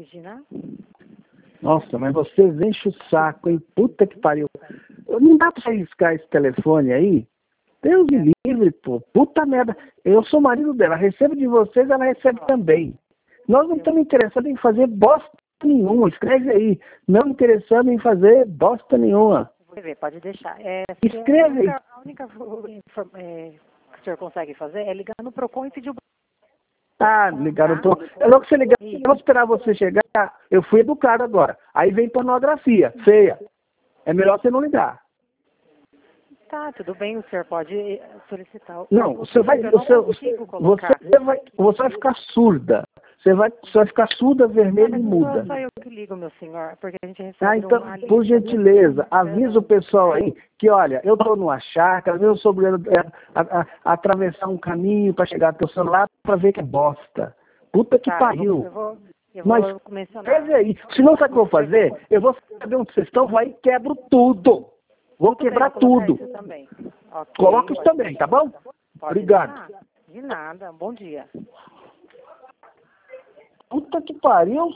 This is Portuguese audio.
Regina? Nossa, mas vocês enchem o saco, hein? Puta que pariu. Não dá pra arriscar esse telefone aí? Deus me livre, pô. Puta merda. Eu sou marido dela. Recebo de vocês, ela recebe também. Nós não estamos interessados em fazer bosta nenhuma. Escreve aí. Não interessamos em fazer bosta nenhuma. Pode deixar. Escreve aí. A única que o senhor consegue fazer é ligar no PROCON e pedir o... Ah, ligaram pro... É logo que você ligar, eu vou esperar você chegar. Eu fui educado agora. Aí vem pornografia, feia. É melhor você não ligar. Tá, tudo bem, o senhor pode solicitar. Não, você vai ficar surda. Você vai ficar surda, vermelha e muda. Não só eu que ligo, meu senhor, porque a gente recebe Então, por gentileza, avisa o pessoal aí que, olha, eu estou numa chácara, eu sou obrigado a atravessar um caminho para chegar até o celular para ver que é bosta. Puta que pariu. Mas, escreve aí. Se não sabe o que eu vou fazer, eu vou saber onde vocês estão, vai e quebro tudo. Vou quebrar tudo. Coloca isso também, tá bom? Obrigado. De nada. Bom dia. Puta que pariu.